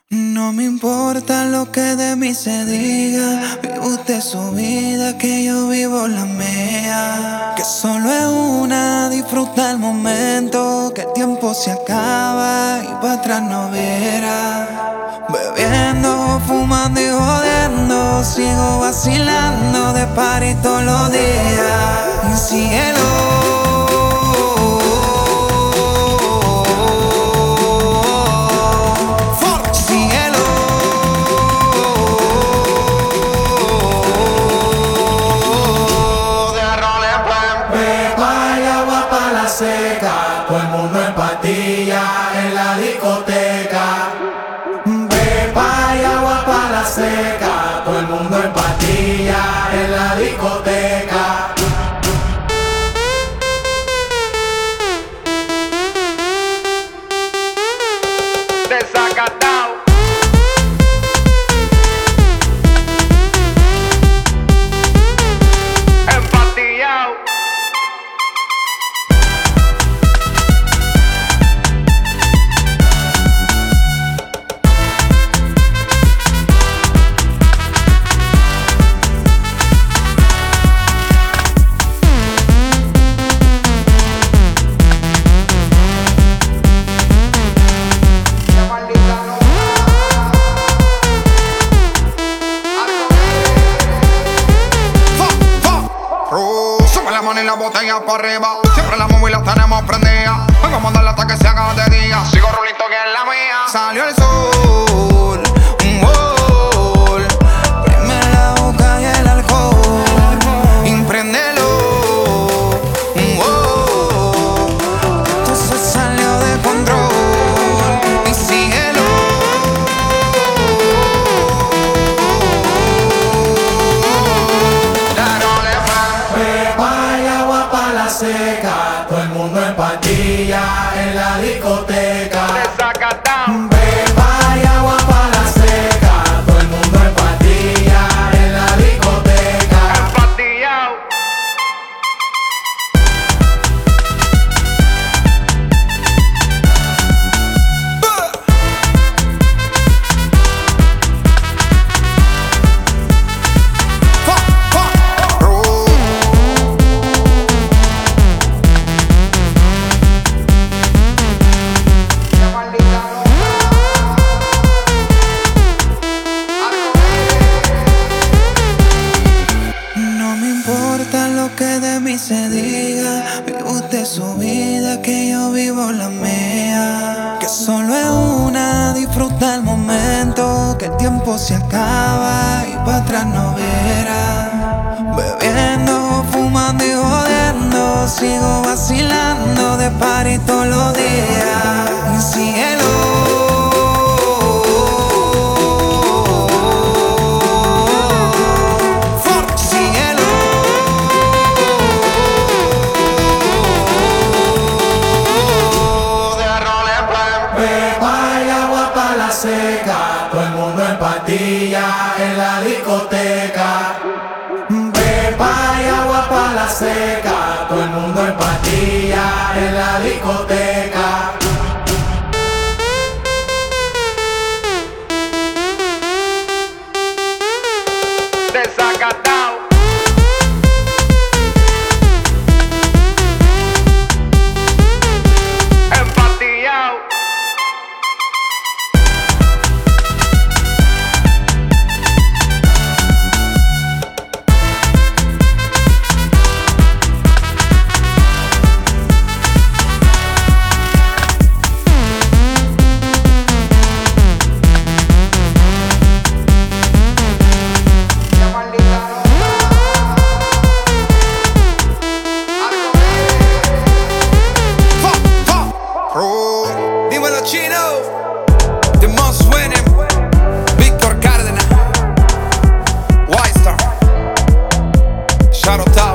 No me importa lo que de mí se diga, vive usted su vida, que yo vivo la mía. Que solo es una, disfruta el momento, que el tiempo se acaba y para atrás no verá. Bebiendo, fumando y jodiendo, sigo vacilando de party todos los días. Y cielo, seca, todo el mundo en patilla en la discoteca. Pepa y agua pa' la seca, todo el mundo en patilla en la discoteca. Desacatao. Empatillao. Sube la mano y la botella para arriba. Siempre la móvil la tenemos prendida. Vengo a mandarla hasta que se haga de día. Sigo rulito que es la mía. Salió el sol, un gol. Prime la boca y el alcohol. Impréndelo, un gol. Esto se salió de control. Y síguelo. Seca, todo el mundo en patilla en la discoteca. Desacatao. Pepa y agua pa' la seca, todo el mundo en patilla en la discoteca. Empatillao. Que de mí se diga, vive usted su vida, que yo vivo la mía. Que solo es una, disfruta el momento, que el tiempo se acaba y para atrás no verá. Bebiendo, fumando y jodiendo, sigo vacilando de party todos los días. Y cielo, seca, todo el mundo en patilla en la discoteca. Pepa y agua pa' la seca, todo el mundo en patilla en la discoteca. Desacatao. Empatillao. Dímelo, Chino. The most winning. Víctor Cárdenas. White Star. Shout out.